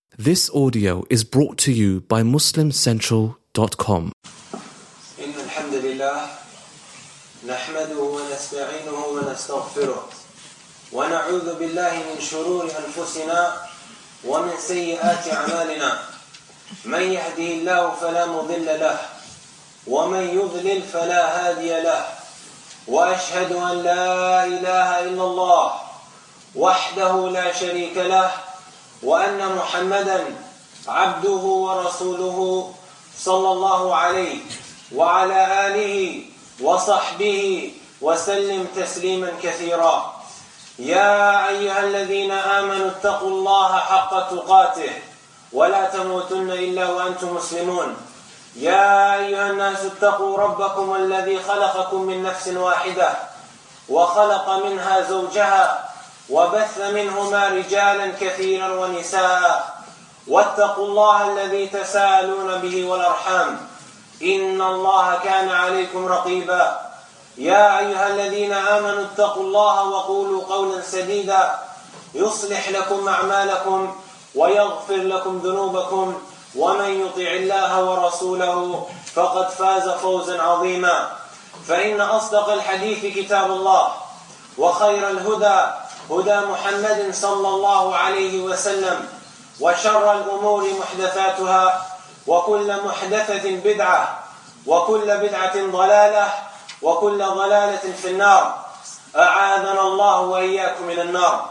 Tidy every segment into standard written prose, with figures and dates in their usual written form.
This audio is brought to you by MuslimCentral.com. إن الحمد لله نحمده ونستعينه ونستغفره ونعوذ بالله من شرور أنفسنا ومن سيئات أعمالنا من يهده الله فلا مضل له ومن يضلل فلا هادي له وأشهد أن لا إله إلا الله وحده لا شريك له وأن محمدا عبده ورسوله صلى الله عليه وعلى آله وصحبه وسلم تسليما كثيرا. يا أيها الذين آمنوا اتقوا الله حق تقاته ولا تموتن إلا وأنتم مسلمون. يا أيها الناس اتقوا ربكم الذي خلقكم من نفس واحدة وخلق منها زوجها وبث منهما رجالا كثيرا ونساء واتقوا الله الذي تساءلون به والأرحام إن الله كان عليكم رقيبا. يا أيها الذين آمنوا اتقوا الله وقولوا قولا سديدا يصلح لكم أعمالكم ويغفر لكم ذنوبكم ومن يطع الله ورسوله فقد فاز فوزا عظيما. فإن أصدق الحديث كتاب الله وخير الهدى هدى محمد صلى الله عليه وسلم وشر الأمور محدثاتها وكل محدثة بدعة وكل بدعة ضلالة وكل ضلالة في النار. أعاذنا الله وإياكم من النار.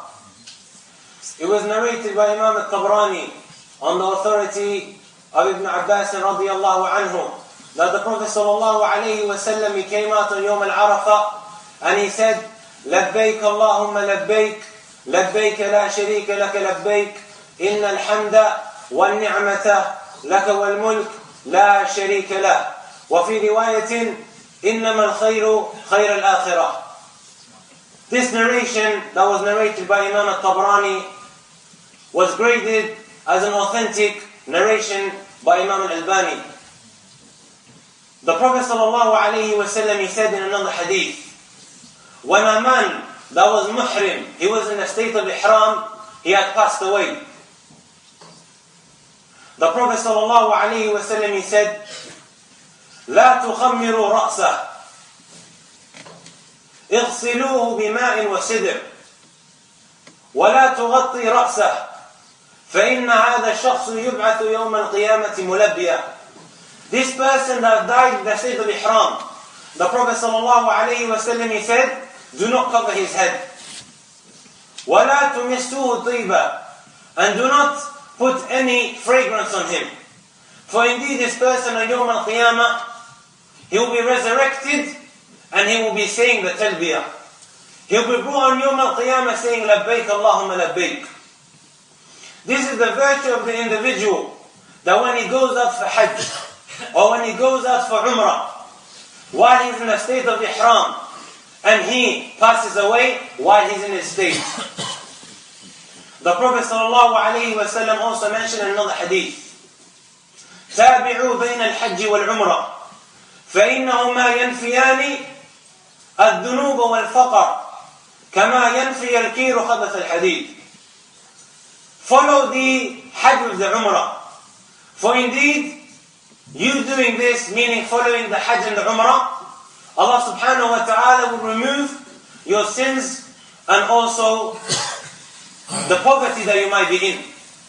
It was narrated by Imam al-Tabrani on the authority of Ibn Abbas radiyallahu anhu that the Prophet sallallahu alayhi wa sallam, he came out on Yawm al-Arafah and he said, لبيك اللهم لبيك لبيك لا شريك لك لبيك إن الحمد والنعمة لك والملك لا شريك له. وفي رواية إنما الخير خير الآخرة. This narration that was narrated by Imam al-Tabrani was graded as an authentic narration by Imam al-Albani. The Prophet sallallahu alayhi wa sallam, he said in another hadith, when a man that was muhrim, he was in a state of ihram, he had passed away. The Prophet sallallahu alayhi wa sallam, he said, لا تخمروا رأسه اغسلوه بماء وسدر ولا تغطي رأسه فإن هذا الشخص يبعث يوم القيامة ملبيا. This person that died in the state of ihram, the Prophet sallallahu alayhi wa sallam, he said, do not cover his head. وَلَا تُمِسْتُوهُ طِيبًا, and do not put any fragrance on him. For indeed this person on Yawm al-Qiyamah, he will be resurrected and he will be saying the talbiyah. He will be brought on Yawm al-Qiyamah saying, لَبَّيْكَ اللَّهُمَّ لَبَّيْكَ. This is the virtue of the individual, that when he goes out for Hajj, or when he goes out for Umrah, while he's in a state of ihram, and he passes away while he's in his state. The Prophet ﷺ also mentioned in another hadith, تابعوا بين الحج والعمرة فإنهما ينفيان الذنوب والفقر كما ينفي الكير خبث الحديد. Follow the Hajj with the Umrah. For indeed, you doing this, meaning following the Hajj and the Umrah, Allah subhanahu wa ta'ala will remove your sins and also the poverty that you might be in.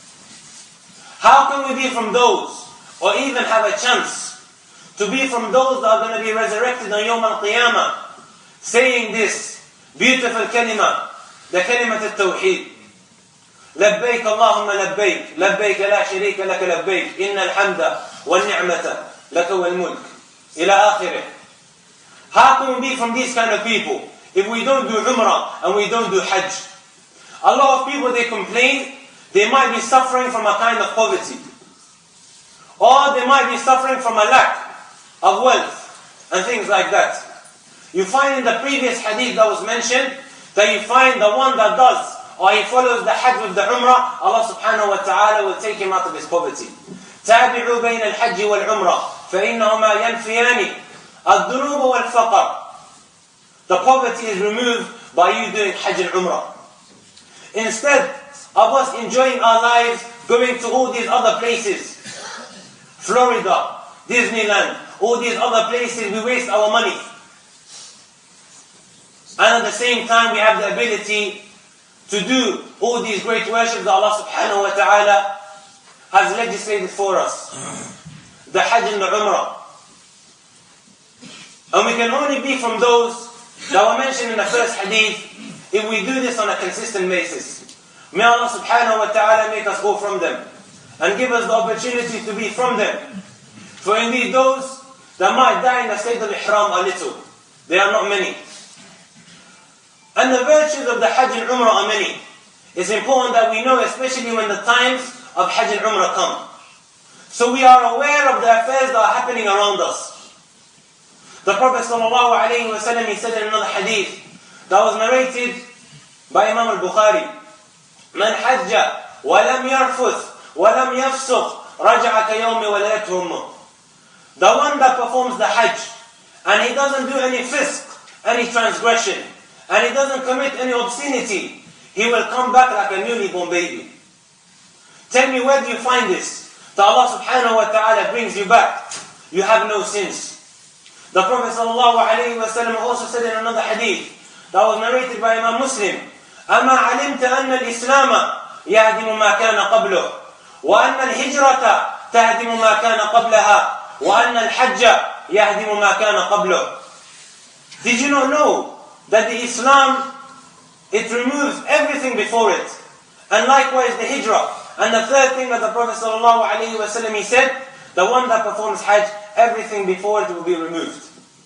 How can we be from those, or even have a chance to be from those that are going to be resurrected on Yawm al-Qiyamah, saying this beautiful kalima, the kalimat al-tawheed, لبيك اللهم لبيك لبيك لا شريك لك لبيك إن الحمد والنعمة لك والملك إلى آخره. How can we be from these kind of people if we don't do Umrah and we don't do Hajj? A lot of people, they complain they might be suffering from a kind of poverty, or they might be suffering from a lack of wealth and things like that. You find in the previous hadith that was mentioned that you find the one that does, or he follows the Hajj with the Umrah, Allah subhanahu wa ta'ala will take him out of his poverty. تابعوا بين الحج والعمرة فإنهما ينفيان الذنوب والفقر. The poverty is removed by you doing Hajj and Umrah. Instead of us enjoying our lives going to all these other places. Florida, Disneyland, all these other places, we waste our money. And at the same time, we have the ability to do all these great worships that Allah subhanahu wa ta'ala has legislated for us. The Hajj and the Umrah. And we can only be from those that were mentioned in the first hadith if we do this on a consistent basis. May Allah subhanahu wa ta'ala make us go from them and give us the opportunity to be from them. For indeed those that might die in the state of Ihram are little. They are not many. And the virtues of the Hajj and Umrah are many. It's important that we know, especially when the times of Hajj and Umrah come. So we are aware of the affairs that are happening around us. The Prophet ﷺ, he said in another hadith that was narrated by Imam al-Bukhari, "Man hajja wa lam yarfuth wa lam yafsuq raja'a kayawmi waladatuhu ummuh." The one that performs the Hajj and he doesn't do any fisq, any transgression, and he doesn't commit any obscenity, he will come back like a newly born baby. Tell me, where do you find this? That Allah subhanahu wa ta'ala brings you back. You have no sins. The Prophet ﷺ also said in another hadith that was narrated by Imam Muslim, أَمَا عَلِمْتَ أَنَّ الْإِسْلَامَ يَهْدِمُ مَا كَانَ قَبْلُهُ وَأَنَّ الْهِجْرَةَ تَهْدِمُ مَا كَانَ قَبْلَهَا وَأَنَّ الْحَجَّ يَهْدِمُ مَا كَانَ قَبْلُهُ. Did you not know that the Islam, it removes everything before it? And likewise the Hijrah. And the third thing that the Prophet ﷺ, he said, the one that performs Hajj, everything before it will be removed.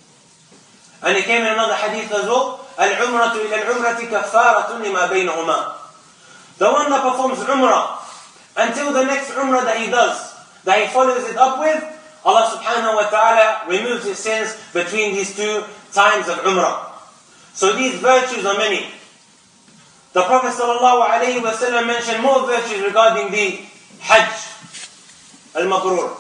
And it came in another hadith as well, الْعُمْرَةُ إِلَى الْعُمْرَةِ كَفَّارَةٌ لِمَا بَيْنَهُمَا. The one that performs Umrah, until the next Umrah that he does, that he follows it up with, Allah subhanahu wa ta'ala removes his sins between these two times of Umrah. So these virtues are many. The Prophet ﷺ mentioned more virtues regarding the Hajj al-Mabrur.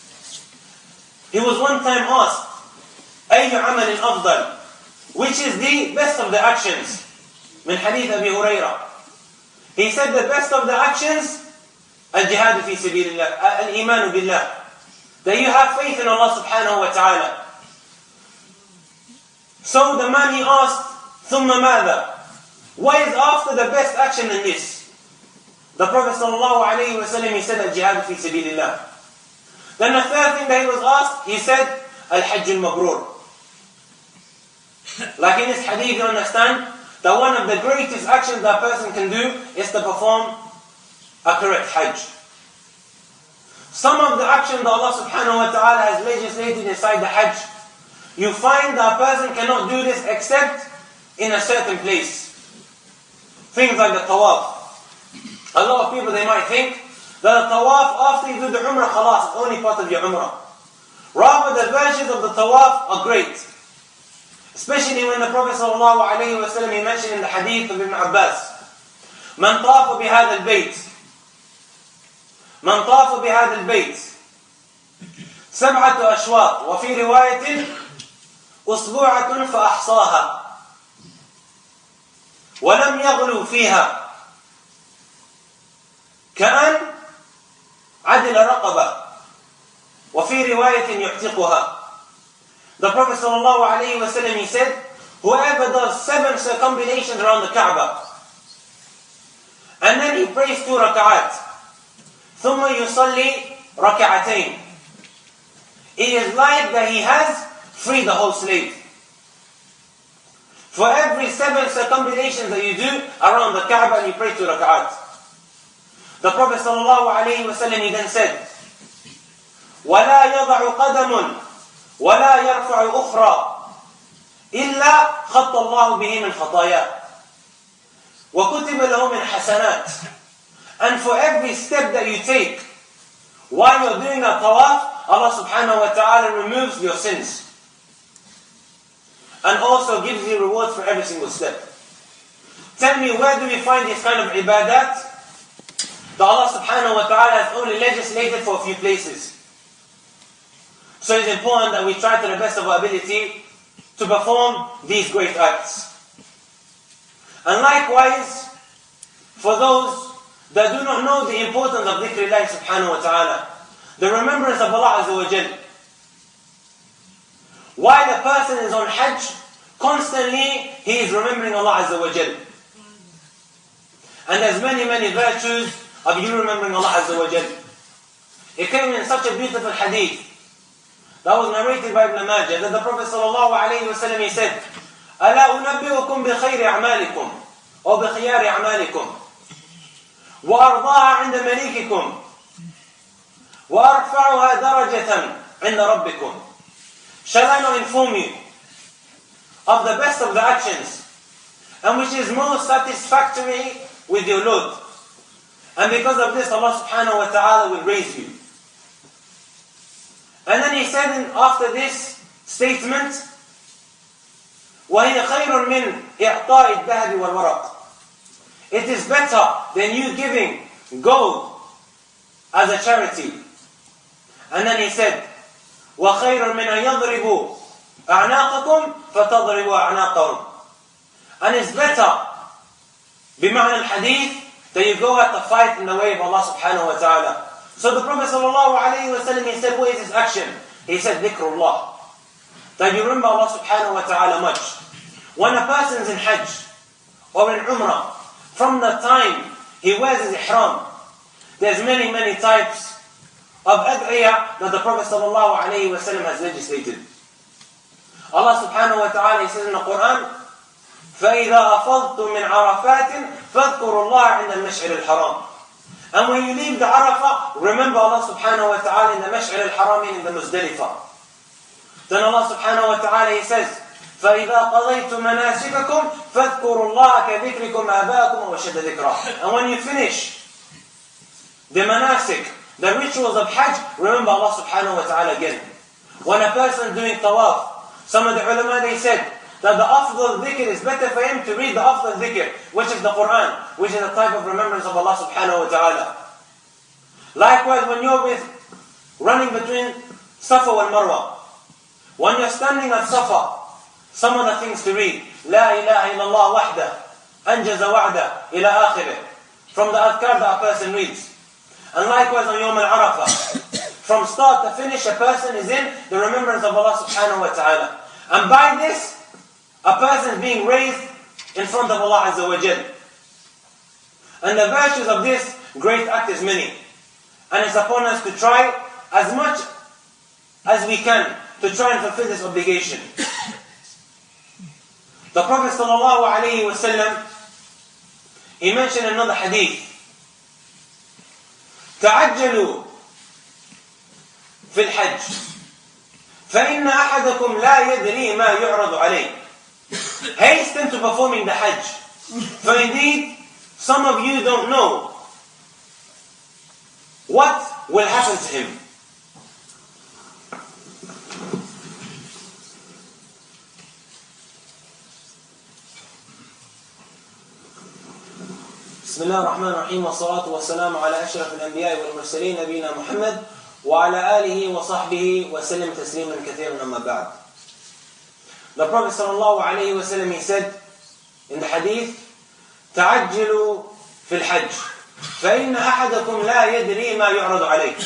He was one time asked, أَيُّ عَمَلٍ أَفْضَلٍ? Which is the best of the actions? من حديث أبي هريرة. He said the best of the actions, الجهاد في سبيل الله, الإيمان بالله. That you have faith in Allah subhanahu wa ta'ala. So the man, he asked, ثُمَّ مَاذَا? What is after the best action in this? The Prophet ﷺ, he said, الجهاد في سبيل الله. Then the third thing that he was asked, he said, Al-Hajj al-Mabrur. Like in this hadith, you understand that one of the greatest actions that a person can do is to perform a correct Hajj. Some of the actions that Allah subhanahu wa ta'ala has legislated inside the Hajj, you find that a person cannot do this except in a certain place. Things like the tawaf. A lot of people, they might think that the tawaf, after you do the umrah, khalas, it's only part of your umrah. Rather, the virtues of the tawaf are great. Especially when the Prophet ﷺ, he mentioned in the hadith of Ibn Abbas, من طاف بهذا البيت من طاف بهذا البيت 7 أشواط وفي رواية أسبوعة فأحصاها ولم يغلو فيها كأن عدل رقبة وفي رواية يعتقها. The Prophet ﷺ, he said, whoever does 7 circumambulations around the Kaaba, and then he prays 2 rak'at, ثم يصلي ركعتين, it is like that he has freed the whole slave. For every 7 circumambulations that you do around the Kaaba and you pray 2 rak'at. The Prophet ﷺ, he then said, وَلَا يَضَعُ قَدَمٌ وَلَا يَرْفَعُ أُخْرَى إِلَّا خَطَّ اللَّهُ بِهِ مِنْ خَطَايَا وَكُتِبَ لَهُ مِنْ حَسَنَاتٍ. And for every step that you take while you're doing a tawaf, Allah subhanahu wa ta'ala removes your sins and also gives you rewards for every single step. Tell me, where do we find this kind of ibadat that Allah subhanahu wa ta'ala has only legislated for a few places? So it's important that we try to the best of our ability to perform these great acts. And likewise, for those that do not know the importance of dhikr Allah subhanahu wa ta'ala, the remembrance of Allah Azza wa Jal. While a person is on Hajj, constantly he is remembering Allah Azza wa Jal. And there's many virtues of you remembering Allah Azza wa Jal. It came in such a beautiful hadith that was narrated by Ibn Majah that the Prophet sallallahu alayhi wa sallam, he said, أَلَا أُنَبِّئُكُمْ بِخَيْرِ أَعْمَالِكُمْ أو بِخِيَارِ أَعْمَالِكُمْ وَأَرْضَاهَا عِنْدَ مَلِيكِكُمْ وَأَرْفَعُهَا دَرَجَةً عِنْدَ رَبِّكُمْ. Shall I not inform you of the best of the actions and which is most satisfactory with your Lord? And because of this, Allah subhanahu wa ta'ala will raise you. And then he said after this statement, وَهِيَ خَيْرٌ مِّنْ إِعْطَاءِ الذَّهَبِ وَالْوَرَقِ. It is better than you giving gold as a charity. And then he said, وَخَيْرٌ مِّنْ أَنْ يَضْرِبُوا أَعْنَاقَكُمْ فَتَضْرِبُوا أَعْنَاقَهُمْ. And it's better, بمعنى الحديث, that you go out to fight in the way of Allah subhanahu wa ta'ala. So the Prophet sallallahu alayhi wa sallam, he said, what is his action? He said, dhikrullah. That you remember Allah subhanahu wa ta'ala much. When a person is in Hajj or in Umrah, from the time he wears his ihram, there's many types of ad'iyah that the Prophet sallallahu alayhi wa sallam has legislated. Allah subhanahu wa ta'ala, he says in the Quran, فَإِذَا أَفَضْتُم مِّنْ عَرَفَاتٍ فَاذْكُرُوا اللَّهَ عِنْدَ الْمَشْعِرِ الْحَرَامِ. And when you leave the Arafah, remember Allah subhanahu wa ta'ala in the Mash'ar al-Haram, in the Muzdalifah. Then Allah subhanahu wa ta'ala, he says, فَإِذَا قَضَيْتُم مَنَاسِكَكُمْ فَاذْكُرُوا اللَّهَ كَذِكْرِكُمْ آبَاءَكُمْ وَأَشَدَّ ذِكْرًا. And when you finish the manasik, the rituals of Hajj, remember Allah subhanahu wa ta'ala again. When a person is doing tawaf, some of the ulama, they said that the afdal dhikr is better for him to read the afdal dhikr, which is the Quran, which is a type of remembrance of Allah subhanahu wa ta'ala. Likewise, when you're running between Safa and Marwa, when you're standing at Safa, some of the things to read, La ilaha illallah wahda, anjaza wa'da, ila akhirih, from the adhkar that a person reads. And likewise on Yawm al-Arafah, from start to finish, a person is in the remembrance of Allah subhanahu wa ta'ala. And by this, a person is being raised in front of Allah Azza wa Jal. And the virtues of this great act is many. And it's upon us to try as much as we can to try and fulfill this obligation. The Prophet sallallahu alayhi wa sallam, he mentioned another hadith. تعجلوا في الحج فإن أحدكم لا يدري ما يعرض عليه. Hasten to performing the Hajj, for indeed some of you don't know what will happen to him. بسم الله الرحمن الرحيم والصلاة والسلام على أشرف الأنبياء والمرسلين نبينا محمد وعلى آله وصحبه وسلم تسليما كثيرا أما بعد. The Prophet sallallahu alayhi wa sallam, he said in the hadith, تعجلوا في الحج فإن أحدكم لا يدري ما يعرض عليه.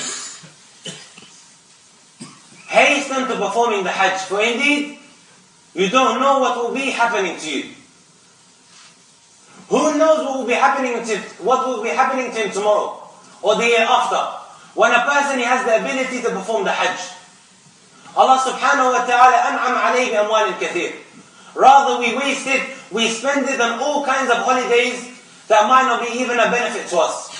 Hasten to performing the Hajj, for indeed you don't know what will be happening to you. Who knows what will be happening to him tomorrow or the year after? When a person, he has the ability to perform the Hajj. Allah subhanahu wa ta'ala an'am alayhi bi amwalin kathir. Rather we waste it, we spend it on all kinds of holidays that might not be even a benefit to us.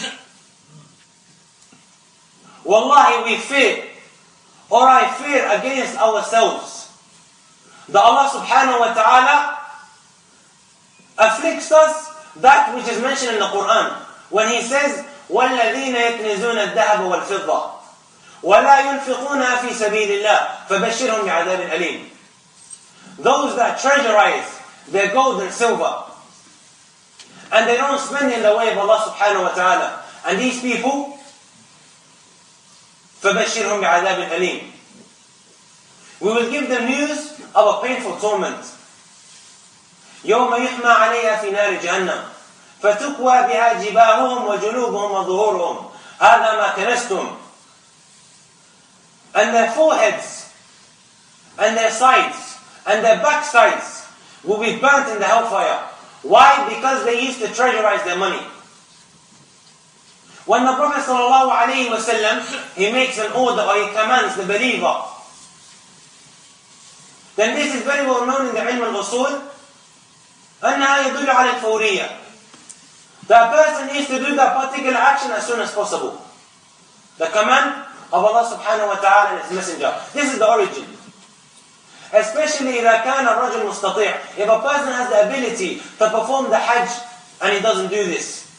Wallahi, we fear, or I fear against ourselves, that Allah subhanahu wa ta'ala afflicts us that which is mentioned in the Quran, when He says, وَالَّذِينَ يَكْنِزُونَ الذَّهَبَ وَالْفِضَّةَ وَلَا يُنْفِقُونَها فِي سَبِيلِ اللَّهِ فَبَشِّرْهُمْ بِعَذَابٍ أَلِيمٍ. Those that treasurize their gold and silver, and they don't spend in the way of Allah subhanahu wa ta'ala, and these people, فَبَشِّرْهُمْ بِعَذَابٍ أَلِيمٍ, we will give them news of a painful torment. يَوْمَ يُحْمَى عَلَيْهَا فِي نَارِ جَهَنَّمَ فتكوى بها جباههم وجنوبهم وظهورهم هذا ما كنستم. And their foreheads and their sides and their backsides will be burnt in the hellfire. Why? Because they used to treasurize their money. When the Prophet ﷺ, he makes an order or he commands the believer, then this is very well known in the ilm al-usul, أنها يدل على الفورية. That person needs to do that particular action as soon as possible. The command of Allah subhanahu wa ta'ala and His Messenger. This is the origin. Especially إذا كان الرجل مستطيع. If a person has the ability to perform the Hajj and he doesn't do this,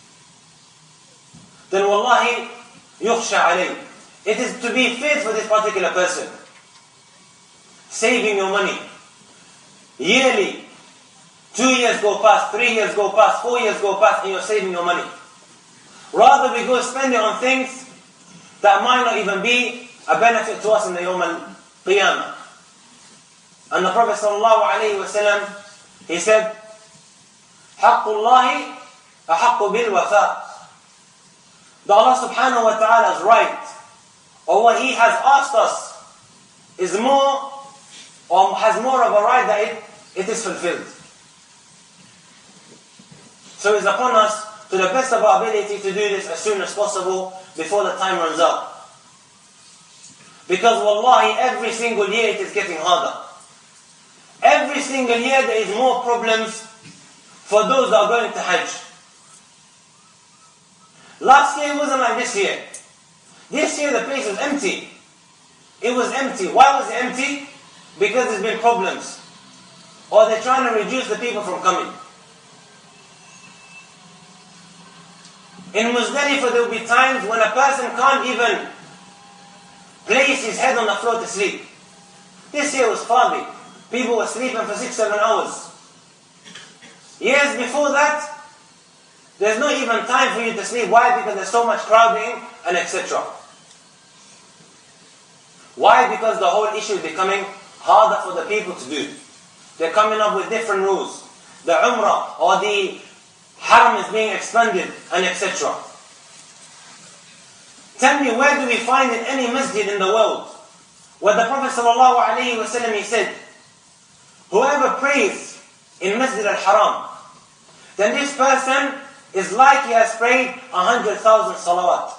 then wallahi يخشى عليه. It is to be feared for this particular person. Saving your money. Yearly. 2 years go past, 3 years go past, 4 years go past, and you're saving your money. Rather we go spend it on things that might not even be a benefit to us in the Yawm al-Qiyamah. And the Prophet ﷺ, he said, حَقُّ اللَّهِ أَحَقُّ بِالْوَفَاءِ. That Allah subhanahu wa ta'ala's right, or what He has asked us, is more, or has more of a right that it is fulfilled. So it's upon us, to the best of our ability, to do this as soon as possible, before the time runs out. Because wallahi, every single year it is getting harder. Every single year there is more problems for those that are going to Hajj. Last year it wasn't like this year. This year the place was empty. It was empty. Why was it empty? Because there's been problems. Or they're trying to reduce the people from coming. In Muzdalifah there will be times when a person can't even place his head on the floor to sleep. This year was foggy. People were sleeping for 6-7 hours. Years before that, there's not even time for you to sleep. Why? Because there's so much crowding and etc. Why? Because the whole issue is becoming harder for the people to do. They're coming up with different rules. The Umrah or the Haram is being expanded and etc. Tell me, where do we find in any masjid in the world where the Prophet ﷺ, he said, whoever prays in Masjid al-Haram, then this person is like he has prayed 100,000 salawat.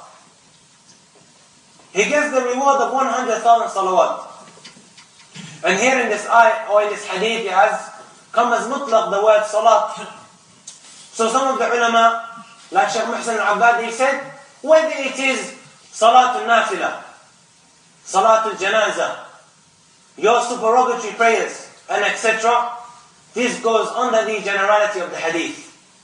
He gets the reward of 100,000 salawat. And here in this ayah, or in this hadith, it has come as mutlaq, the word salat. So some of the ulama, like Shaykh Muhsin al-Abbad, he said, whether it is Salatul Nafila, Salatul Janaza, your supererogatory prayers, and etc., this goes under the generality of the hadith.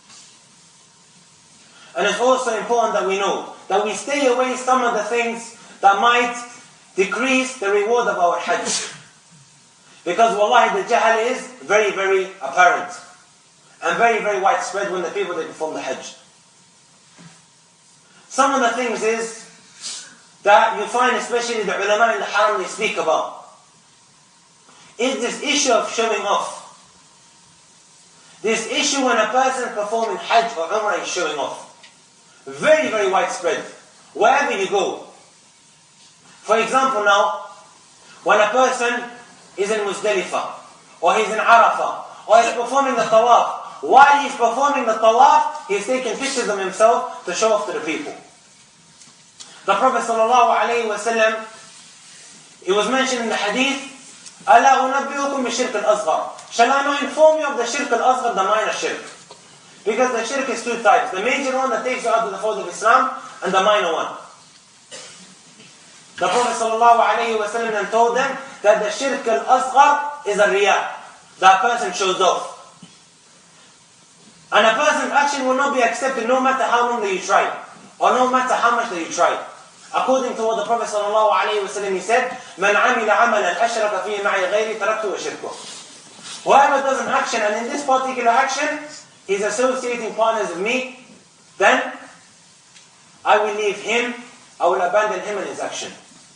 And it's also important that we know that we stay away some of the things that might decrease the reward of our Hajj. Because wallahi, the jahl is very, very apparent. And very, very widespread when the people they perform the Hajj. Some of the things is that you find, especially the ulama in the Haram, they speak about, is this issue of showing off. This issue when a person performing Hajj or Umrah is showing off. Very, very widespread. Wherever you go. For example now, when a person is in Muzdalifah, or he's in Arafah, or he's performing the tawaf, while he's performing the tawaf, he's taking pictures of himself to show off to the people. The Prophet ﷺ, it was mentioned in the hadith, أَلَا أُنَبِّئُكُمْ بِالشِّرْكِ الْأَصْغَرِ. Shall I not inform you of the shirk al-asghar, the minor shirk? Because the shirk is two types. The major one that takes you out of the fold of Islam, and the minor one. The Prophet ﷺ then told them that the shirk al-asghar is a riyah. That person shows off. And a person's action will not be accepted no matter how long that you try, or no matter how much that you try. According to what the Prophet ﷺ, he said, مَنْ عَمِلَ عَمَلًا أَشْرَكَ فِيهِ مَعِي غَيْرِي تَرَكْتُهُ وَشِرْكُهُ. Whoever does an action, and in this particular action, he's associating partners with me, then I will leave him, I will abandon him and his action.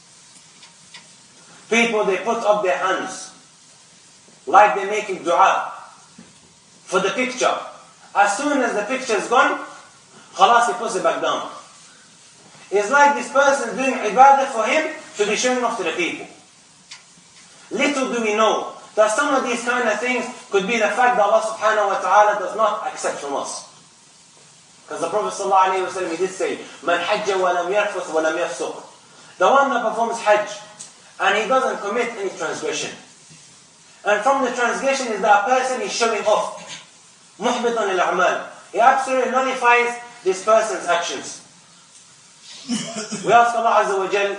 People, they put up their hands, like they're making dua, for the picture. As soon as the picture is gone, khalas, he puts it back down. It's like this person doing ibadah for him to be showing off to the people. Little do we know that some of these kind of things could be the fact that Allah subhanahu wa ta'ala does not accept from us. Because the Prophet sallallahu alayhi wa sallam, he did say, "Man hajja wa lam yarfuth wa lam yafsuq." The one that performs hajj and he doesn't commit any transgression. And from the transgression is that a person is showing off. Muhbitan al-a'mal. He absolutely nullifies this person's actions. We ask Allah Azza wa Jal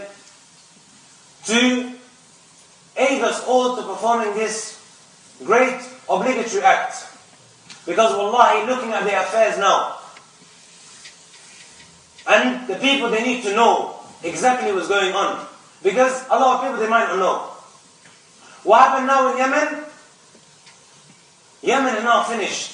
to aid us all to performing this great obligatory act. Because wallahi, looking at the affairs now, and the people, they need to know exactly what's going on. Because a lot of people, they might not know. What happened now in Yemen? Yemen is now finished.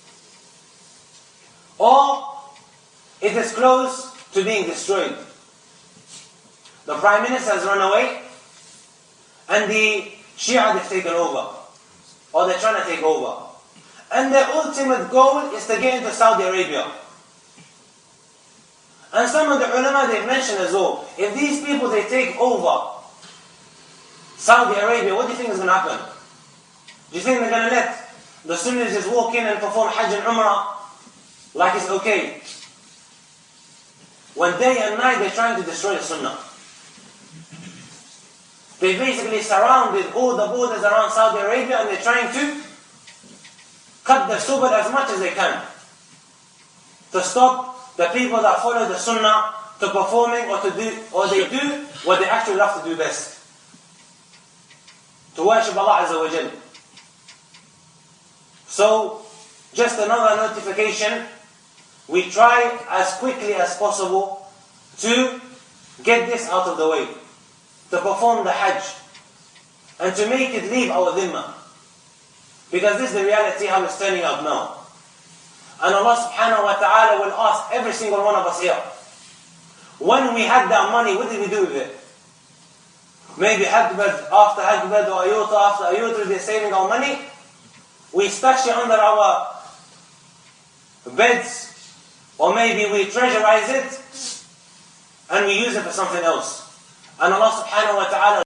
Or it is close to being destroyed. The Prime Minister has run away, and the Shia, they've taken over. Or they're trying to take over. And their ultimate goal is to get into Saudi Arabia. And some of the ulama, they've mentioned as well, if these people, they take over Saudi Arabia, what do you think is going to happen? Do you think they're going to let the Sunnis just walk in and perform Hajj and Umrah like it's okay? When day and night they're trying to destroy the Sunnah. They basically surrounded all the borders around Saudi Arabia and they're trying to cut the subad as much as they can to stop the people that follow the Sunnah to performing or they do what they actually love to do best. To worship Allah Azza wa Jal. So, just another notification, we try as quickly as possible to get this out of the way, to perform the Hajj, and to make it leave our dhimma. Because this is the reality how it's turning out now. And Allah subhanahu wa ta'ala will ask every single one of us here, when we had that money, what did we do with it? Maybe after Hajj Bad or Ayuta, after Ayuta, they're saving our money. We stash it under our beds, or maybe we treasurize it, and we use it for something else. And Allah subhanahu wa ta'ala